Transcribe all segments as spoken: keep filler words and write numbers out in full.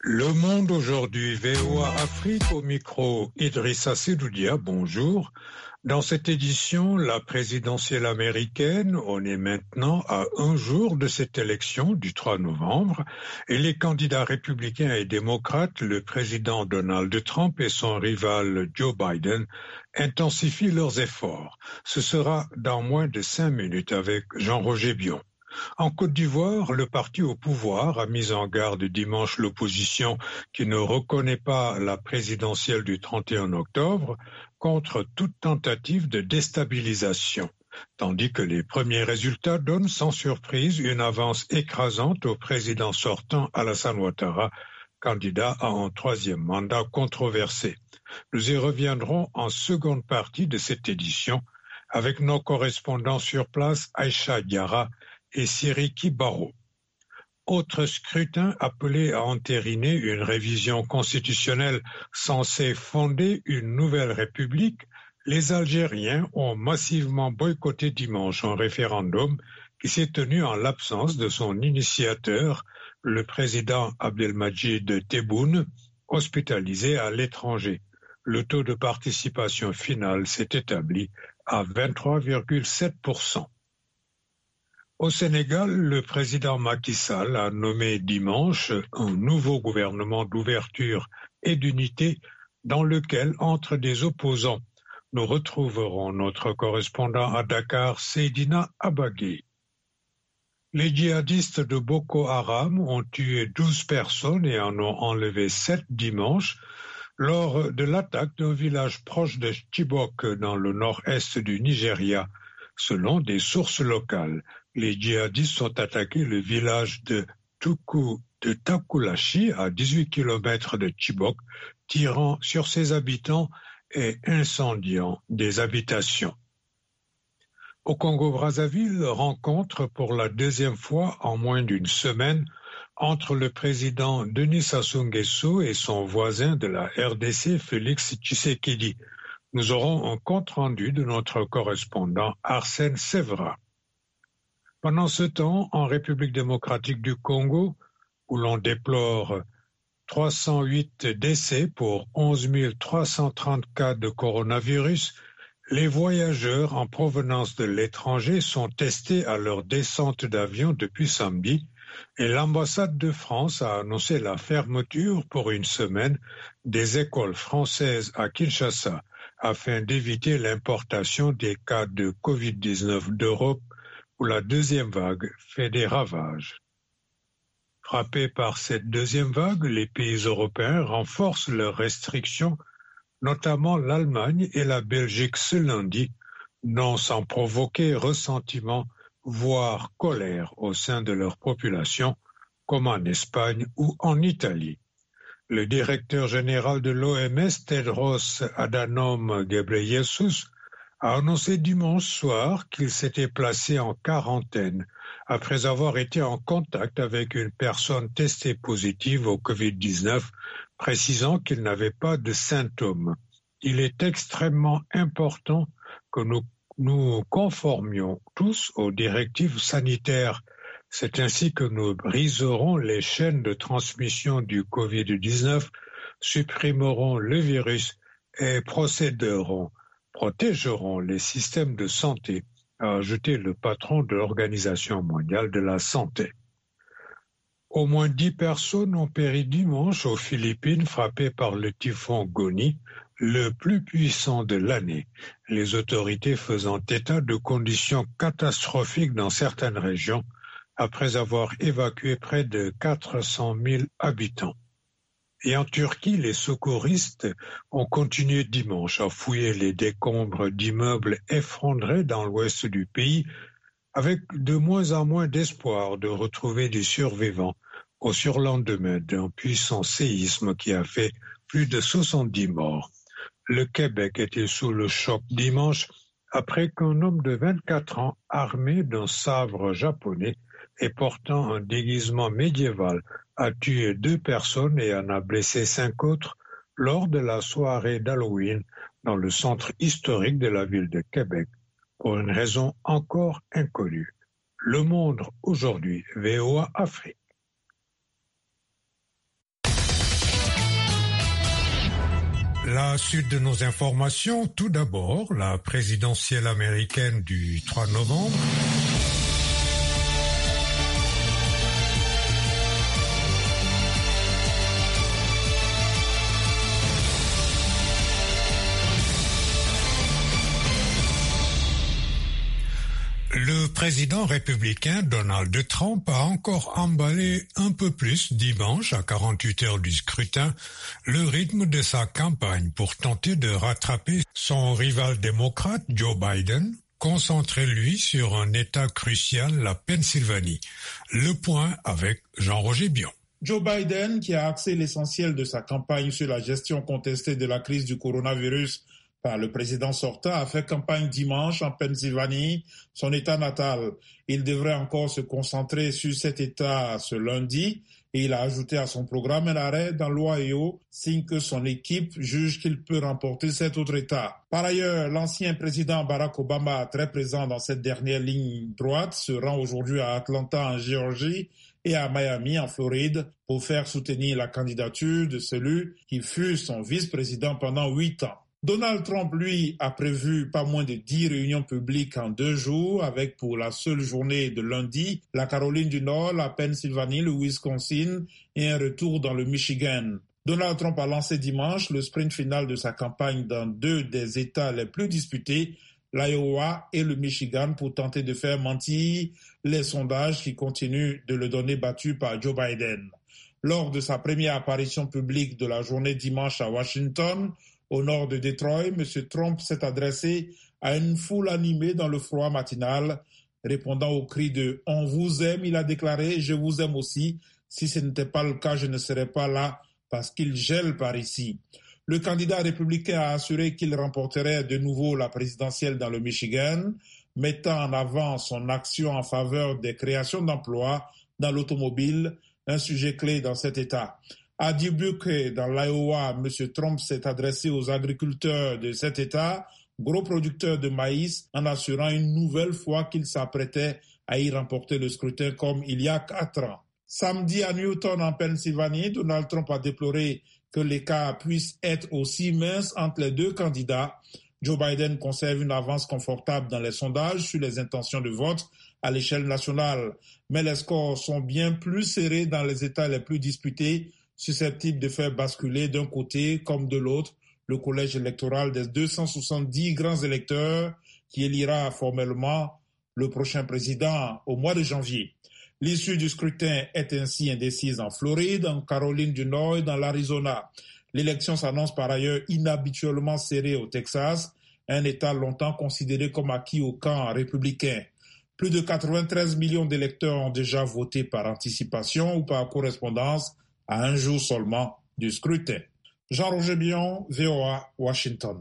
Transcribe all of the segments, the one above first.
Le Monde aujourd'hui, V O A Afrique au micro, Idrissa Sedoudia, bonjour. Dans cette édition, la présidentielle américaine, on est maintenant à un jour de cette élection du trois novembre et les candidats républicains et démocrates, le président Donald Trump et son rival Joe Biden, intensifient leurs efforts. Ce sera dans moins de cinq minutes avec Jean-Roger Bion. En Côte d'Ivoire, le parti au pouvoir a mis en garde dimanche l'opposition qui ne reconnaît pas la présidentielle du trente et un octobre contre toute tentative de déstabilisation, tandis que les premiers résultats donnent sans surprise une avance écrasante au président sortant Alassane Ouattara, candidat à un troisième mandat controversé. Nous y reviendrons en seconde partie de cette édition avec nos correspondants sur place Aïcha Diarra et Siriki Baro. Autre scrutin appelé à entériner une révision constitutionnelle censée fonder une nouvelle république, les Algériens ont massivement boycotté dimanche un référendum qui s'est tenu en l'absence de son initiateur, le président Abdelmadjid Tebboune, hospitalisé à l'étranger. Le taux de participation final s'est établi à vingt-trois virgule sept pour cent. Au Sénégal, le président Macky Sall a nommé dimanche un nouveau gouvernement d'ouverture et d'unité dans lequel entrent des opposants. Nous retrouverons notre correspondant à Dakar, Seydina Abagé. Les djihadistes de Boko Haram ont tué douze personnes et en ont enlevé sept dimanche lors de l'attaque d'un village proche de Chibok dans le nord-est du Nigeria, selon des sources locales. Les djihadistes ont attaqué le village de Tuku de Takulashi à dix-huit kilomètres de Chibok, tirant sur ses habitants et incendiant des habitations. Au Congo-Brazzaville, rencontre pour la deuxième fois en moins d'une semaine entre le président Denis Sassou Nguesso et son voisin de la R D C, Félix Tshisekedi. Nous aurons un compte-rendu de notre correspondant Arsène Sévera. Pendant ce temps, en République démocratique du Congo, où l'on déplore trois cent huit décès pour onze mille trois cent trente cas de coronavirus, les voyageurs en provenance de l'étranger sont testés à leur descente d'avion depuis samedi et l'ambassade de France a annoncé la fermeture pour une semaine des écoles françaises à Kinshasa afin d'éviter l'importation des cas de covid dix-neuf d'Europe où la deuxième vague fait des ravages. Frappés par cette deuxième vague, les pays européens renforcent leurs restrictions, notamment l'Allemagne et la Belgique ce lundi, non sans provoquer ressentiment, voire colère au sein de leur population, comme en Espagne ou en Italie. Le directeur général de l'O M S, Tedros Adhanom Ghebreyesus, a annoncé dimanche soir qu'il s'était placé en quarantaine après avoir été en contact avec une personne testée positive au covid dix-neuf, précisant qu'il n'avait pas de symptômes. Il est extrêmement important que nous nous conformions tous aux directives sanitaires. C'est ainsi que nous briserons les chaînes de transmission du covid dix-neuf, supprimerons le virus et procéderons protégeront les systèmes de santé, a ajouté le patron de l'Organisation mondiale de la santé. Au moins dix personnes ont péri dimanche aux Philippines frappées par le typhon Goni, le plus puissant de l'année, les autorités faisant état de conditions catastrophiques dans certaines régions après avoir évacué près de quatre cent mille habitants. Et en Turquie, les secouristes ont continué dimanche à fouiller les décombres d'immeubles effondrés dans l'ouest du pays, avec de moins en moins d'espoir de retrouver des survivants au surlendemain d'un puissant séisme qui a fait plus de soixante-dix morts. Le Québec était sous le choc dimanche après qu'un homme de vingt-quatre ans, armé d'un sabre japonais et portant un déguisement médiéval, a tué deux personnes et en a blessé cinq autres lors de la soirée d'Halloween dans le centre historique de la ville de Québec, pour une raison encore inconnue. Le Monde aujourd'hui, V O A Afrique. La suite de nos informations, tout d'abord, la présidentielle américaine du trois novembre. Le président républicain Donald Trump a encore emballé un peu plus dimanche, à quarante-huit heures du scrutin, le rythme de sa campagne pour tenter de rattraper son rival démocrate Joe Biden, concentré lui sur un État crucial, la Pennsylvanie. Le point avec Jean-Roger Bion. Joe Biden, qui a axé l'essentiel de sa campagne sur la gestion contestée de la crise du coronavirus par le président sortant, a fait campagne dimanche en Pennsylvanie, son État natal. Il devrait encore se concentrer sur cet État ce lundi et il a ajouté à son programme un arrêt dans l'Ohio, signe que son équipe juge qu'il peut remporter cet autre État. Par ailleurs, l'ancien président Barack Obama, très présent dans cette dernière ligne droite, se rend aujourd'hui à Atlanta en Géorgie et à Miami en Floride pour faire soutenir la candidature de celui qui fut son vice-président pendant huit ans. Donald Trump, lui, a prévu pas moins de dix réunions publiques en deux jours, avec pour la seule journée de lundi, la Caroline du Nord, la Pennsylvanie, le Wisconsin et un retour dans le Michigan. Donald Trump a lancé dimanche le sprint final de sa campagne dans deux des États les plus disputés, l'Iowa et le Michigan, pour tenter de faire mentir les sondages qui continuent de le donner battu par Joe Biden. Lors de sa première apparition publique de la journée dimanche à Washington, au nord de Détroit, M. Trump s'est adressé à une foule animée dans le froid matinal. Répondant au cri de « On vous aime », il a déclaré « Je vous aime aussi. Si ce n'était pas le cas, je ne serais pas là parce qu'il gèle par ici ». Le candidat républicain a assuré qu'il remporterait de nouveau la présidentielle dans le Michigan, mettant en avant son action en faveur des créations d'emplois dans l'automobile, un sujet clé dans cet État. À Dubuque, dans l'Iowa, M. Trump s'est adressé aux agriculteurs de cet État, gros producteurs de maïs, en assurant une nouvelle fois qu'il s'apprêtait à y remporter le scrutin comme il y a quatre ans. Samedi à Newton, en Pennsylvanie, Donald Trump a déploré que l'écart puisse être aussi mince entre les deux candidats. Joe Biden conserve une avance confortable dans les sondages sur les intentions de vote à l'échelle nationale, mais les scores sont bien plus serrés dans les États les plus disputés, susceptible de faire basculer d'un côté comme de l'autre le collège électoral des deux cent soixante-dix grands électeurs qui élira formellement le prochain président au mois de janvier. L'issue du scrutin est ainsi indécise en Floride, en Caroline du Nord et dans l'Arizona. L'élection s'annonce par ailleurs inhabituellement serrée au Texas, un État longtemps considéré comme acquis au camp républicain. Plus de quatre-vingt-treize millions d'électeurs ont déjà voté par anticipation ou par correspondance à un jour seulement du scrutin. Jean-Roger Bion, V O A, Washington.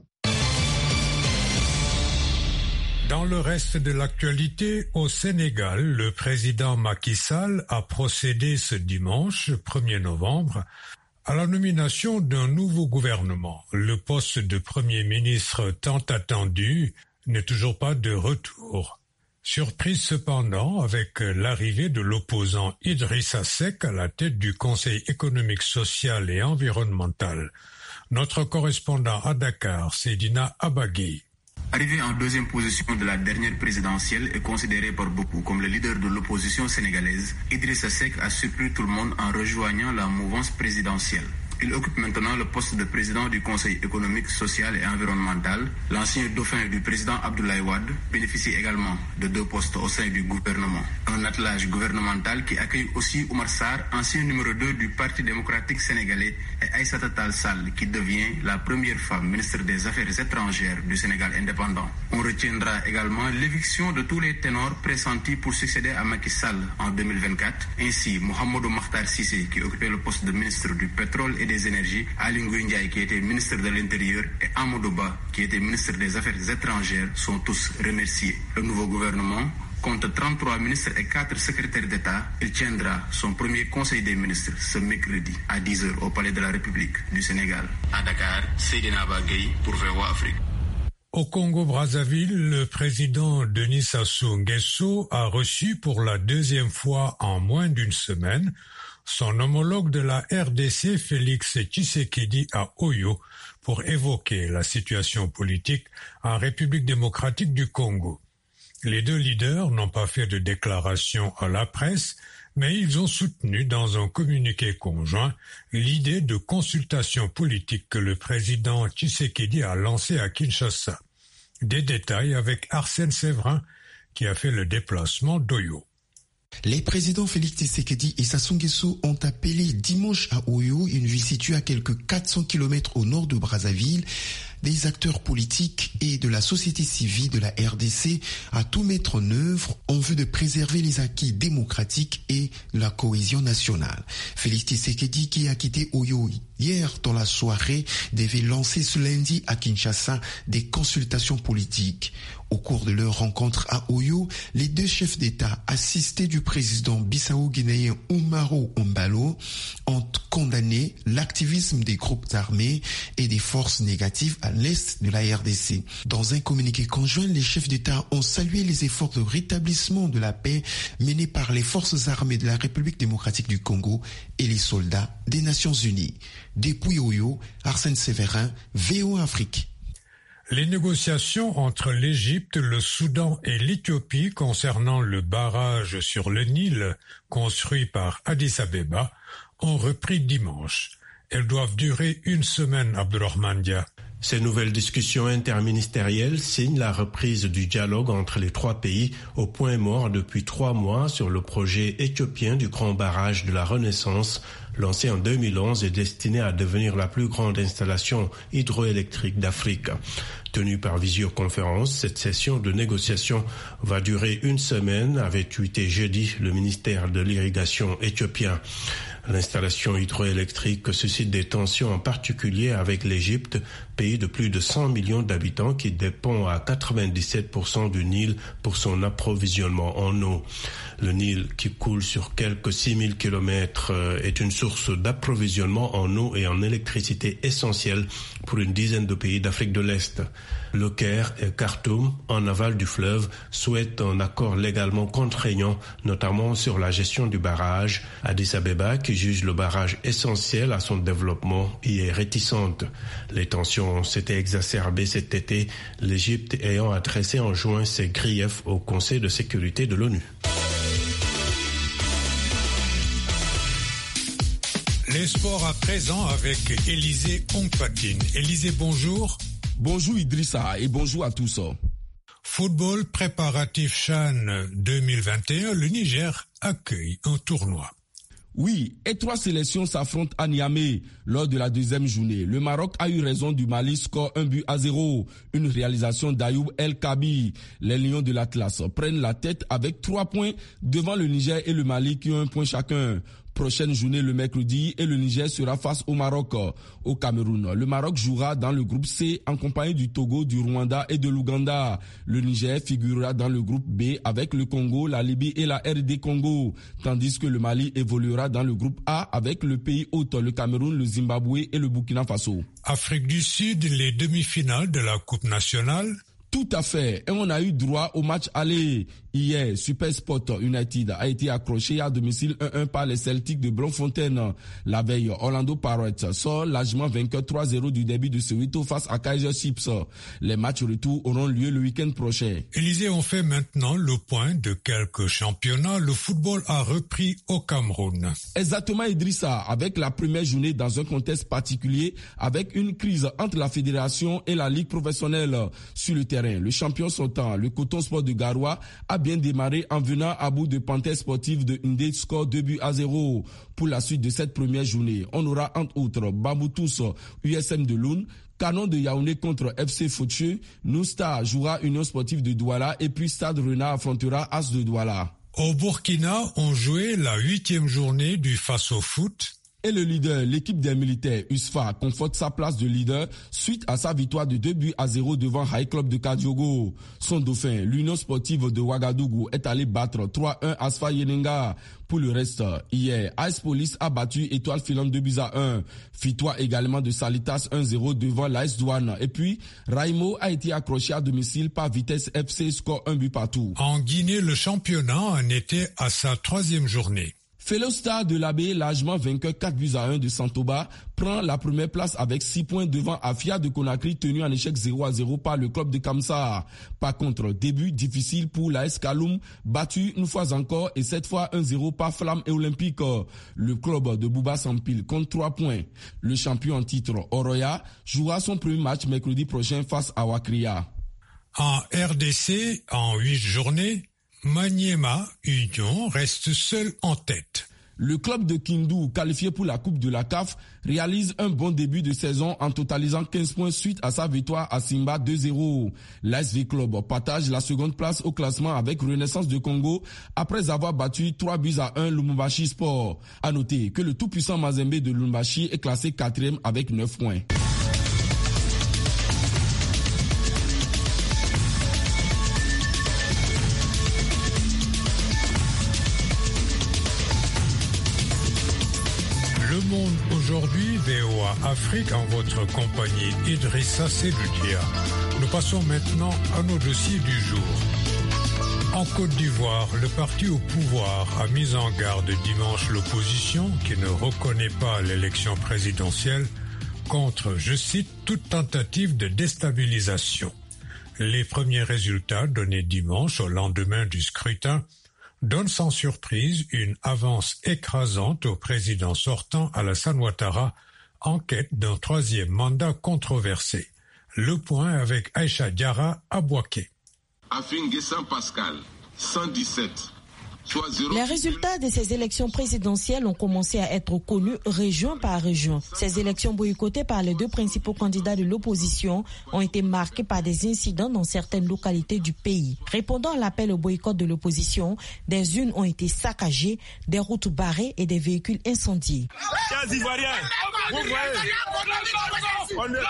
Dans le reste de l'actualité, au Sénégal, le président Macky Sall a procédé ce dimanche, premier novembre, à la nomination d'un nouveau gouvernement. Le poste de Premier ministre tant attendu n'est toujours pas de retour. Surprise cependant avec l'arrivée de l'opposant Idrissa Seck à la tête du Conseil économique, social et environnemental. Notre correspondant à Dakar, Seydina Abagui. Arrivé en deuxième position de la dernière présidentielle et considéré par beaucoup comme le leader de l'opposition sénégalaise, Idrissa Seck a surpris tout le monde en rejoignant la mouvance présidentielle. Il occupe maintenant le poste de président du Conseil économique, social et environnemental. L'ancien dauphin du président Abdoulaye Wade bénéficie également de deux postes au sein du gouvernement. Un attelage gouvernemental qui accueille aussi Oumar Sarr, ancien numéro deux du Parti démocratique sénégalais, et Aïssata Tall Sall, qui devient la première femme ministre des Affaires étrangères du Sénégal indépendant. On retiendra également l'éviction de tous les ténors pressentis pour succéder à Macky Sall en deux mille vingt-quatre. Ainsi, Mohamedou Makhtar Cissé, qui occupait le poste de ministre du pétrole et des énergies, Ali Ngouille Ndiaye, qui était ministre de l'Intérieur, et Amadou Ba, qui était ministre des Affaires étrangères, sont tous remerciés. Le nouveau gouvernement compte trente-trois ministres et quatre secrétaires d'État. Il tiendra son premier conseil des ministres ce mercredi à dix heures au Palais de la République du Sénégal. À Dakar, Seydina Abagui pour V O A Afrique. Au Congo-Brazzaville, le président Denis Sassou Nguesso a reçu pour la deuxième fois en moins d'une semaine son homologue de la R D C Félix Tshisekedi à Oyo pour évoquer la situation politique en République démocratique du Congo. Les deux leaders n'ont pas fait de déclaration à la presse, mais ils ont soutenu dans un communiqué conjoint l'idée de consultation politique que le président Tshisekedi a lancée à Kinshasa. Des détails avec Arsène Séverin qui a fait le déplacement d'Oyo. Les présidents Félix Tshisekedi et Sassou Nguesso ont appelé dimanche à Oyo, une ville située à quelques quatre cents kilomètres au nord de Brazzaville, des acteurs politiques et de la société civile de la R D C à tout mettre en œuvre en vue de préserver les acquis démocratiques et la cohésion nationale. Félix Tshisekedi, qui a quitté Oyo hier dans la soirée, devait lancer ce lundi à Kinshasa des consultations politiques. Au cours de leur rencontre à Oyo, les deux chefs d'État, assistés du président bissau-guinéen Umaro Ombalo, ont condamné l'activisme des groupes armés et des forces négatives à l'est de la R D C. Dans un communiqué conjoint, les chefs d'État ont salué les efforts de rétablissement de la paix menés par les forces armées de la République démocratique du Congo et les soldats des Nations Unies. Depuis Oyo, Arsène Séverin, V O Afrique. Les négociations entre l'Égypte, le Soudan et l'Éthiopie concernant le barrage sur le Nil construit par Addis Abeba ont repris dimanche. Elles doivent durer une semaine, Abdourahmane Dia. Ces nouvelles discussions interministérielles signent la reprise du dialogue entre les trois pays au point mort depuis trois mois sur le projet éthiopien du grand barrage de la Renaissance lancé en deux mille onze et destiné à devenir la plus grande installation hydroélectrique d'Afrique. Tenue par visioconférence, cette session de négociation va durer une semaine, avait tweeté jeudi le ministère de l'Irrigation éthiopien. L'installation hydroélectrique suscite des tensions en particulier avec l'Égypte, pays de plus de cent millions d'habitants qui dépend à quatre-vingt-dix-sept pour cent du Nil pour son approvisionnement en eau. Le Nil, qui coule sur quelques six mille kilomètres, est une source d'approvisionnement en eau et en électricité essentielle pour une dizaine de pays d'Afrique de l'Est. Le Caire et Khartoum, en aval du fleuve, souhaitent un accord légalement contraignant, notamment sur la gestion du barrage. Addis Abeba, qui juge le barrage essentiel à son développement, y est réticente. Les tensions s'étaient exacerbées cet été, l'Égypte ayant adressé en juin ses griefs au Conseil de sécurité de l'ONU. Les sports à présent avec Élisée Onkpatine. Élisée, bonjour. Bonjour Idrissa et bonjour à tous. Football préparatif CHAN deux mille vingt et un, le Niger accueille un tournoi. Oui, et trois sélections s'affrontent à Niamey lors de la deuxième journée. Le Maroc a eu raison du Mali, score un but à zéro. Une réalisation d'Ayoub El Kabi. Les Lions de l'Atlas prennent la tête avec trois points devant le Niger et le Mali qui ont un point chacun. Prochaine journée le mercredi et le Niger sera face au Maroc. Au Cameroun, le Maroc jouera dans le groupe C en compagnie du Togo, du Rwanda et de l'Ouganda. Le Niger figurera dans le groupe B avec le Congo, la Libye et la R D Congo, tandis que le Mali évoluera dans le groupe A avec le pays hôte, le Cameroun, le Zimbabwe et le Burkina Faso. Afrique du Sud, les demi-finales de la Coupe nationale. Tout à fait. Et on a eu droit au match aller. Hier, Supersport United a été accroché à domicile un un par les Celtics de Bloemfontein. La veille, Orlando Pirates sort largement vainqueur trois zéro du début de Soweto face à Kaiser Chiefs. Les matchs retour auront lieu le week-end prochain. Élisée, on fait maintenant le point de quelques championnats. Le football a repris au Cameroun. Exactement, Idrissa, avec la première journée dans un contexte particulier, avec une crise entre la fédération et la ligue professionnelle. Sur le terrain, le champion sortant, le Coton Sport de Garoua, a bien démarré en venant à bout de Panthère Sportive de Ndé, score deux buts à zéro. Pour la suite de cette première journée, on aura entre autres Bamboutous, U S M de Loun, Canon de Yaoundé contre F C Fotcheux, Nousta jouera Union Sportive de Douala et puis Stade Renard affrontera As de Douala. Au Burkina, on jouait la huitième journée du Faso Foot. Et le leader, l'équipe des militaires, U S F A, conforte sa place de leader suite à sa victoire de deux buts à zéro devant High Club de Kadiogo. Son dauphin, l'Union Sportive de Ouagadougou, est allé battre trois un Asfa Yenenga. Pour le reste, hier, Ice Police a battu Étoile Filante deux buts à un. Victoire également de Salitas un zéro devant l'A S Douane. Et puis, Raimo a été accroché à domicile par Vitesse F C, score un but partout. En Guinée, le championnat en était à sa troisième journée. Fellow Star de l'Abbé, largement vainqueur quatre buts à un de Santoba, prend la première place avec six points devant Afia de Conakry, tenu en échec zéro à zéro par le club de Kamsa. Par contre, début difficile pour l'A S Kaloum, battu une fois encore et cette fois un zéro par Flamme et Olympique. Le club de Bouba s'empile compte trois points. Le champion en titre, Oroya, jouera son premier match mercredi prochain face à Wakria. En R D C, en huit journées, Maniema Union reste seul en tête. Le club de Kindu, qualifié pour la Coupe de la C A F, réalise un bon début de saison en totalisant quinze points suite à sa victoire à Simba deux zéro. L'A S V Club partage la seconde place au classement avec Renaissance de Congo après avoir battu trois buts à un Lumumbashi Sport. À noter que le tout-puissant Mazembe de Lumumbashi est classé quatrième avec neuf points. Le Monde aujourd'hui, V O A Afrique, en votre compagnie Idrissa Seloudia. Nous passons maintenant à nos dossiers du jour. En Côte d'Ivoire, le parti au pouvoir a mis en garde dimanche l'opposition qui ne reconnaît pas l'élection présidentielle contre, je cite, toute tentative de déstabilisation. Les premiers résultats donnés dimanche au lendemain du scrutin donne sans surprise une avance écrasante au président sortant Alassane Ouattara en quête d'un troisième mandat controversé. Le point avec Aïcha Diarra à Bouaké. Afin-Guessin Pascal, cent dix-sept. Les résultats de ces élections présidentielles ont commencé à être connus région par région. Ces élections boycottées par les deux principaux candidats de l'opposition ont été marquées par des incidents dans certaines localités du pays. Répondant à l'appel au boycott de l'opposition, des urnes ont été saccagées, des routes barrées et des véhicules incendiés. Chers Ivoiriens, vous voyez, on ne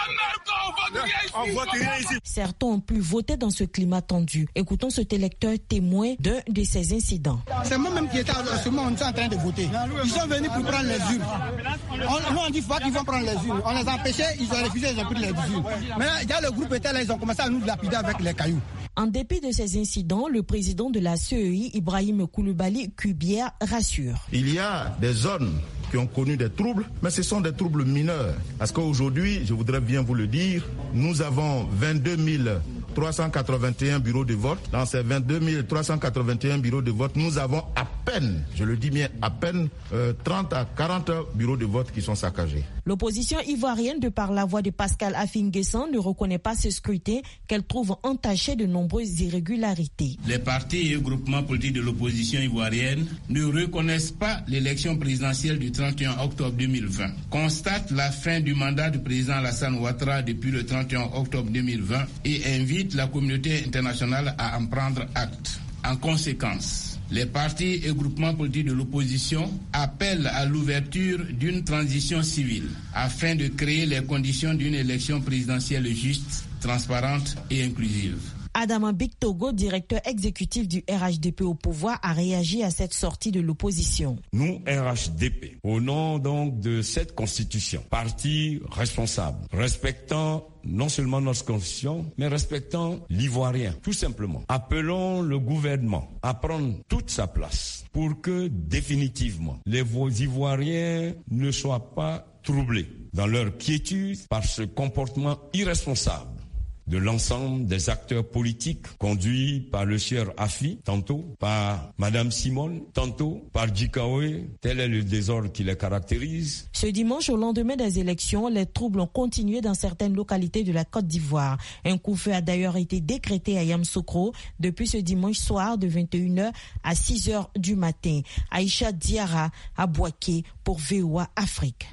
on vote rien ici. Certains ont pu voter dans ce climat tendu. Écoutons cet électeur témoin d'un de ces incidents. C'est moi-même qui étais à ce moment, on était en train de voter. Ils sont venus pour prendre les urnes. On, nous on dit qu'ils vont prendre les urnes. On les empêchait, ils ont refusé, ils ont pris les urnes. Mais il y a le groupe était là, ils ont commencé à nous lapider avec les cailloux. En dépit de ces incidents, le président de la C E I, Ibrahim Koulibaly Kubière, rassure. Il y a des zones qui ont connu des troubles, mais ce sont des troubles mineurs. Parce qu'aujourd'hui, je voudrais bien vous le dire, nous avons vingt-deux mille trois cent quatre-vingt-un bureaux de vote. Dans ces vingt-deux mille trois cent quatre-vingt-un bureaux de vote, nous avons à peine, je le dis bien, à peine euh, trente à quarante bureaux de vote qui sont saccagés. L'opposition ivoirienne, de par la voix de Pascal Afin-Guessin, ne reconnaît pas ce scrutin qu'elle trouve entaché de nombreuses irrégularités. Les partis et groupements politiques de l'opposition ivoirienne ne reconnaissent pas l'élection présidentielle du trente et un octobre deux mille vingt, constatent la fin du mandat du président Alassane Ouattara depuis le trente et un octobre deux mille vingt et invitent la communauté internationale à en prendre acte. En conséquence, les partis et groupements politiques de l'opposition appellent à l'ouverture d'une transition civile afin de créer les conditions d'une élection présidentielle juste, transparente et inclusive. Adama Bictogo, directeur exécutif du R H D P au pouvoir, a réagi à cette sortie de l'opposition. Nous, R H D P, au nom donc de cette constitution, parti responsable, respectant non seulement notre constitution, mais respectant l'Ivoirien, tout simplement. Appelons le gouvernement à prendre toute sa place pour que, définitivement, les Ivoiriens ne soient pas troublés dans leur quiétude par ce comportement irresponsable de l'ensemble des acteurs politiques conduits par le sieur Afi, tantôt par Madame Simone, tantôt par Djikaoé. Tel est le désordre qui les caractérise. Ce dimanche, au lendemain des élections, les troubles ont continué dans certaines localités de la Côte d'Ivoire. Un coup-feu a d'ailleurs été décrété à Yamoussoukro depuis ce dimanche soir de vingt et une heures à six heures du matin. Aïcha Diarra à Bouaké pour V O A Afrique.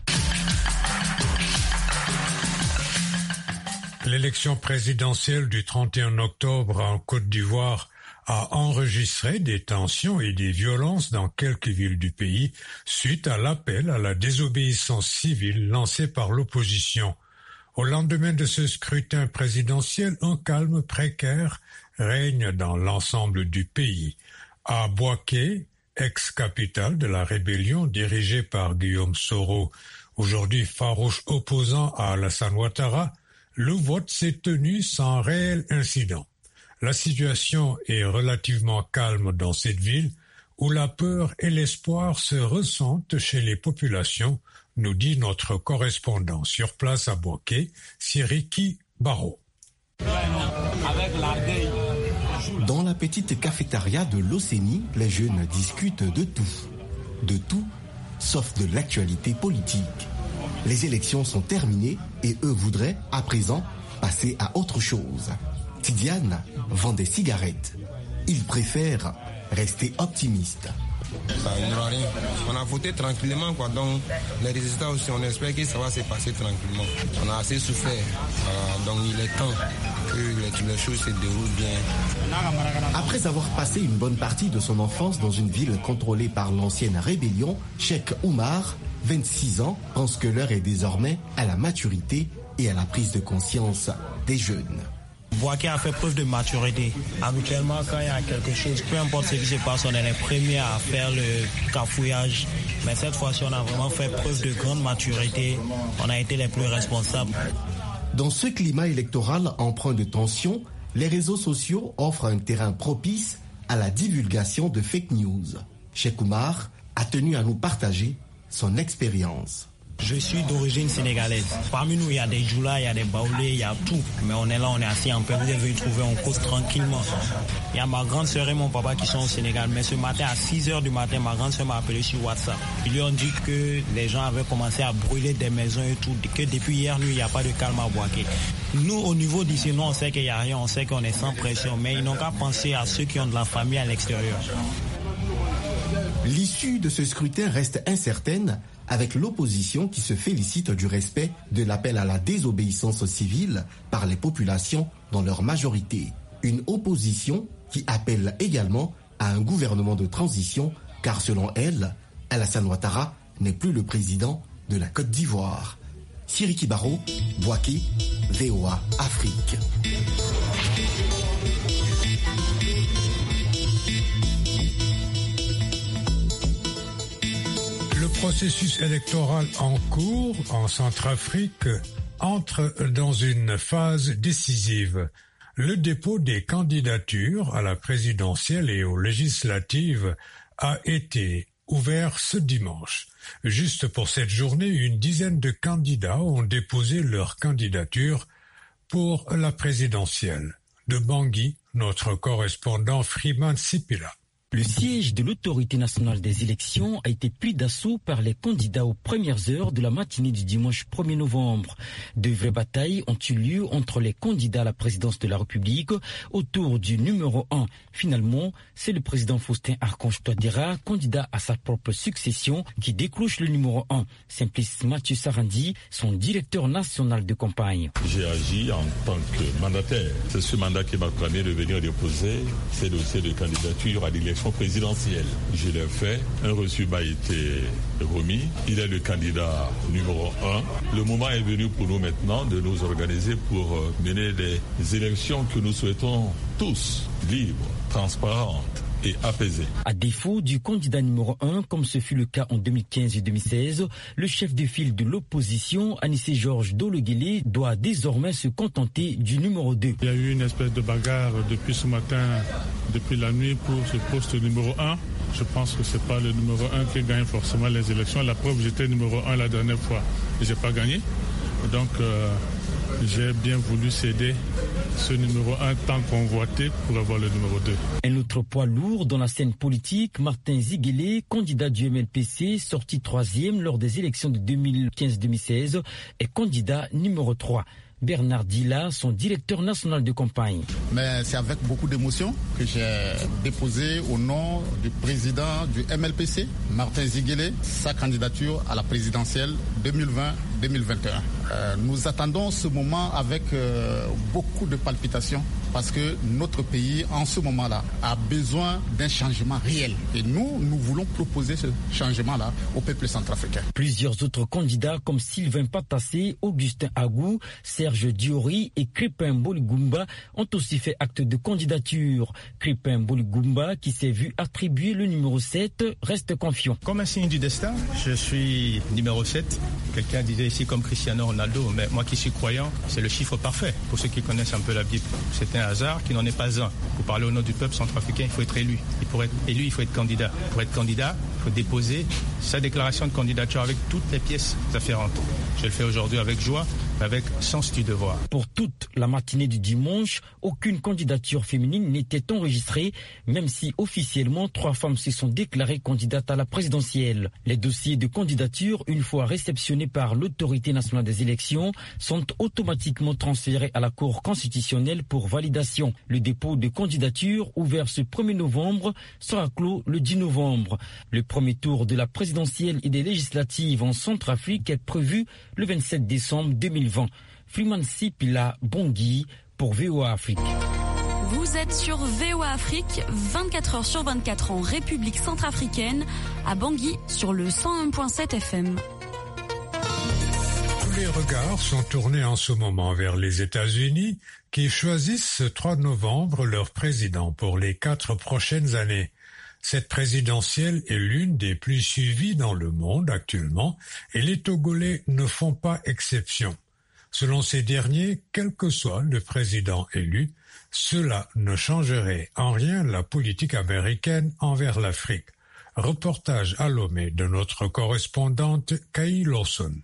L'élection présidentielle du trente et un octobre en Côte d'Ivoire a enregistré des tensions et des violences dans quelques villes du pays suite à l'appel à la désobéissance civile lancé par l'opposition. Au lendemain de ce scrutin présidentiel, un calme précaire règne dans l'ensemble du pays. À Bouaké, ex-capitale de la rébellion dirigée par Guillaume Soro, aujourd'hui farouche opposant à Alassane Ouattara, le vote s'est tenu sans réel incident. La situation est relativement calme dans cette ville où la peur et l'espoir se ressentent chez les populations, nous dit notre correspondant sur place à Bouaké, Siriki Baro. Dans la petite cafétéria de l'Océanie, les jeunes discutent de tout. De tout, sauf de l'actualité politique. Les élections sont terminées et eux voudraient, à présent, passer à autre chose. Tidiane vend des cigarettes. Il préfère rester optimiste. Ça n'aura rien. On a voté tranquillement, quoi. Donc, les résultats aussi, on espère que ça va se passer tranquillement. On a assez souffert. Euh, donc, il est temps que les, les choses se déroulent bien. Après avoir passé une bonne partie de son enfance dans une ville contrôlée par l'ancienne rébellion, Cheikh Oumar, vingt-six ans, pense que l'heure est désormais à la maturité et à la prise de conscience des jeunes. Bouaké a fait preuve de maturité. Habituellement, quand il y a quelque chose, peu importe ce qui se passe, on est les premiers à faire le cafouillage. Mais cette fois-ci, on a vraiment fait preuve de grande maturité. On a été les plus responsables. Dans ce climat électoral empreint de tension, les réseaux sociaux offrent un terrain propice à la divulgation de fake news. Cheikh Oumar a tenu à nous partager son expérience. Je suis d'origine sénégalaise. Parmi nous, il y a des Djoula, il y a des Baoulés, il y a tout. Mais on est là, on est assis en paix. Vous devez y trouver, on cause tranquillement. Il y a ma grande sœur et mon papa qui sont au Sénégal. Mais ce matin, à six heures du matin, ma grande sœur m'a appelé sur WhatsApp. Ils lui ont dit que les gens avaient commencé à brûler des maisons et tout. Que depuis hier nuit, il n'y a pas de calme à Bouaké. Nous, au niveau d'ici, nous, on sait qu'il n'y a rien. On sait qu'on est sans pression. Mais ils n'ont qu'à penser à ceux qui ont de la famille à l'extérieur. L'issue de ce scrutin reste incertaine, avec l'opposition qui se félicite du respect de l'appel à la désobéissance civile par les populations dans leur majorité. Une opposition qui appelle également à un gouvernement de transition, car selon elle, Alassane Ouattara n'est plus le président de la Côte d'Ivoire. Siriki Baro, Bouaké, V O A Afrique. Le processus électoral en cours en Centrafrique entre dans une phase décisive. Le dépôt des candidatures à la présidentielle et aux législatives a été ouvert ce dimanche. Juste pour cette journée, une dizaine de candidats ont déposé leur candidature pour la présidentielle. De Bangui, notre correspondant Freeman Sipila. Le siège de l'autorité nationale des élections a été pris d'assaut par les candidats aux premières heures de la matinée du dimanche premier novembre. De vraies batailles ont eu lieu entre les candidats à la présidence de la République autour du numéro un. Finalement, c'est le président Faustin Archange Touadéra, candidat à sa propre succession, qui décroche le numéro un. Simplice Mathieu Sarandi, son directeur national de campagne. J'ai agi en tant que mandataire. C'est ce mandat qui m'a permis de venir déposer ces dossiers de candidature à l'élection présidentielle. Je l'ai fait, un reçu m'a été remis, il est le candidat numéro un. Le moment est venu pour nous maintenant de nous organiser pour mener des élections que nous souhaitons tous libres, transparentes et apaisées. À défaut du candidat numéro un, comme ce fut le cas en deux mille quinze et deux mille seize, le chef de file de l'opposition, Anissé Georges Dologuélé, doit désormais se contenter du numéro deux. Il y a eu une espèce de bagarre depuis ce matin, depuis la nuit pour ce poste numéro un. Je pense que ce n'est pas le numéro un qui gagne forcément les élections. La preuve, j'étais numéro un la dernière fois et je n'ai pas gagné. Donc, euh, j'ai bien voulu céder ce numéro un tant convoité pour avoir le numéro deux. Un autre poids lourd dans la scène politique, Martin Ziguélé, candidat du M L P C, sorti troisième lors des élections de deux mille quinze deux mille seize, est candidat numéro trois. Bernard Dilla, son directeur national de campagne. Mais c'est avec beaucoup d'émotion que j'ai déposé au nom du président du M L P C, Martin Ziguélé, sa candidature à la présidentielle deux mille vingt deux mille vingt et un. Euh, nous attendons ce moment avec euh, beaucoup de palpitations parce que notre pays, en ce moment-là, a besoin d'un changement réel. Et nous, nous voulons proposer ce changement-là au peuple centrafricain. Plusieurs autres candidats comme Sylvain Patassé, Augustin Agou, Serge Diori et Crépin Boligumba ont aussi fait acte de candidature. Crépin Boligumba, qui s'est vu attribuer le numéro sept, reste confiant. Comme un signe du destin, je suis numéro sept. Quelqu'un disait Messi comme Cristiano Ronaldo, mais moi qui suis croyant, c'est le chiffre parfait. Pour ceux qui connaissent un peu la Bible, c'est un hasard qui n'en est pas un. Pour parler au nom du peuple centrafricain, il faut être élu. Et pour être élu, il faut être candidat. Pour être candidat, il faut déposer sa déclaration de candidature avec toutes les pièces afférentes. Je le fais aujourd'hui avec joie, avec sens du devoir. Pour toute la matinée du dimanche, aucune candidature féminine n'était enregistrée, même si officiellement trois femmes se sont déclarées candidates à la présidentielle. Les dossiers de candidature, une fois réceptionnés par l'autorité nationale des élections, sont automatiquement transférés à la Cour constitutionnelle pour validation. Le dépôt de candidature, ouvert ce premier novembre, sera clos le dix novembre. Le premier tour de la présidentielle et des législatives en Centrafrique est prévu le vingt-sept décembre deux mille vingt. Freeman Sipila Bangui pour V O A Afrique. Vous êtes sur V O A Afrique, vingt-quatre heures sur vingt-quatre en République centrafricaine, à Bangui sur le cent un virgule sept F M. Tous les regards sont tournés en ce moment vers les États-Unis qui choisissent ce trois novembre leur président pour les quatre prochaines années. Cette présidentielle est l'une des plus suivies dans le monde actuellement et les Togolais ne font pas exception. Selon ces derniers, quel que soit le président élu, cela ne changerait en rien la politique américaine envers l'Afrique. Reportage à Lomé de notre correspondante Kay Lawson.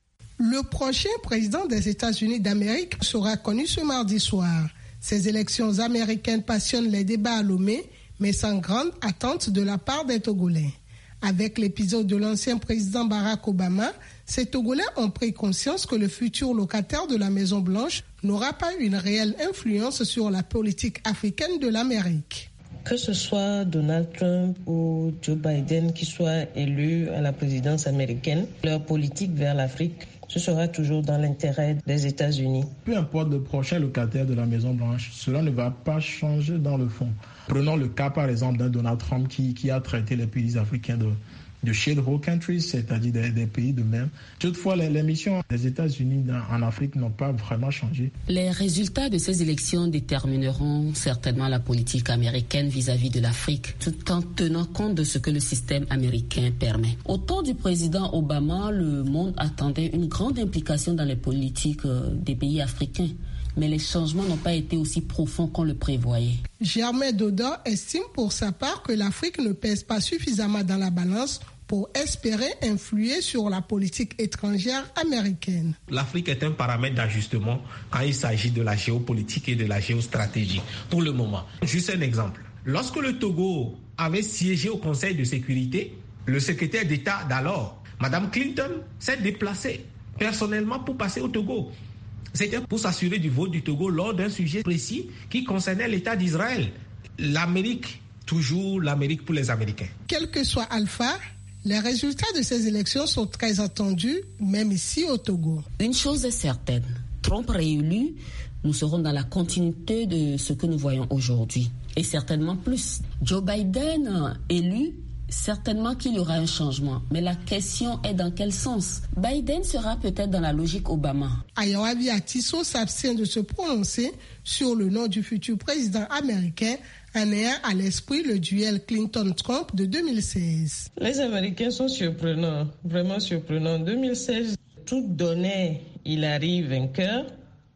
Le prochain président des États-Unis d'Amérique sera connu ce mardi soir. Ces élections américaines passionnent les débats à Lomé, mais sans grande attente de la part des Togolais. Avec l'épisode de l'ancien président Barack Obama, ces Togolais ont pris conscience que le futur locataire de la Maison-Blanche n'aura pas une réelle influence sur la politique africaine de l'Amérique. Que ce soit Donald Trump ou Joe Biden qui soient élus à la présidence américaine, leur politique vers l'Afrique, ce sera toujours dans l'intérêt des États-Unis. Peu importe le prochain locataire de la Maison-Blanche, cela ne va pas changer dans le fond. Prenons le cas par exemple d'un Donald Trump qui, qui a traité les pays africains de, de shale countries, c'est-à-dire des, des pays de mer. Toutefois, les, les missions des États-Unis en Afrique n'ont pas vraiment changé. Les résultats de ces élections détermineront certainement la politique américaine vis-à-vis de l'Afrique, tout en tenant compte de ce que le système américain permet. Au temps du président Obama, le monde attendait une grande implication dans les politiques des pays africains. Mais les changements n'ont pas été aussi profonds qu'on le prévoyait. Germain Dodo estime pour sa part que l'Afrique ne pèse pas suffisamment dans la balance pour espérer influer sur la politique étrangère américaine. L'Afrique est un paramètre d'ajustement quand il s'agit de la géopolitique et de la géostratégie, pour le moment. Juste un exemple. Lorsque le Togo avait siégé au Conseil de sécurité, le secrétaire d'État d'alors, Madame Clinton, s'est déplacée personnellement pour passer au Togo. C'était pour s'assurer du vote du Togo lors d'un sujet précis qui concernait l'État d'Israël. L'Amérique, toujours l'Amérique pour les Américains. Quel que soit Alpha, les résultats de ces élections sont très attendus, même ici au Togo. Une chose est certaine, Trump réélu, nous serons dans la continuité de ce que nous voyons aujourd'hui. Et certainement plus. Joe Biden élu, certainement qu'il y aura un changement, mais la question est dans quel sens? Biden sera peut-être dans la logique Obama. Ayawabi Atiso s'abstient de se prononcer sur le nom du futur président américain en ayant à l'esprit le duel Clinton-Trump de deux mille seize. Les Américains sont surprenants, vraiment surprenants. En deux mille seize, tout donnait Hillary vainqueur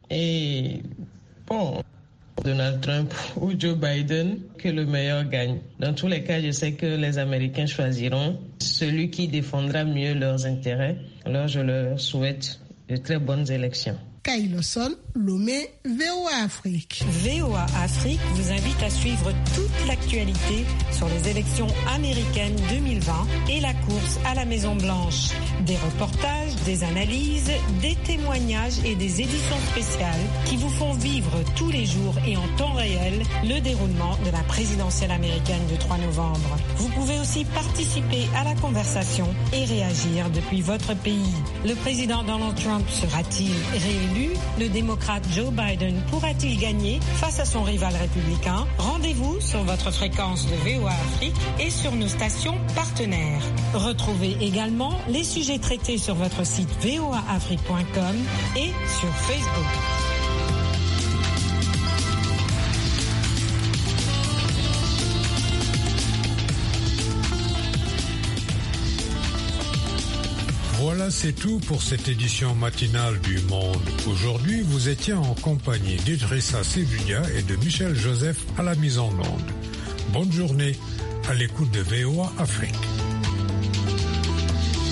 et bon... Donald Trump ou Joe Biden, que le meilleur gagne. Dans tous les cas, je sais que les Américains choisiront celui qui défendra mieux leurs intérêts. Alors je leur souhaite de très bonnes élections. Kay Lawson, Lomé, V O A Afrique. V O A Afrique vous invite à suivre toute l'actualité sur les élections américaines deux mille vingt et la course à la Maison-Blanche. Des reportages, des analyses, des témoignages et des éditions spéciales qui vous font vivre tous les jours et en temps réel le déroulement de la présidentielle américaine du trois novembre. Vous pouvez aussi participer à la conversation et réagir depuis votre pays. Le président Donald Trump sera-t-il réélu? Le démocrate Joe Biden pourra-t-il gagner face à son rival républicain? Rendez-vous sur votre fréquence de V O A Afrique et sur nos stations partenaires. Retrouvez également les sujets traités sur votre site v o a afrique point com et sur Facebook. Voilà, c'est tout pour cette édition matinale du Monde. Aujourd'hui, vous étiez en compagnie d'Idrissa Sebudia et de Michel Joseph à la mise en onde. Bonne journée à l'écoute de V O A Afrique.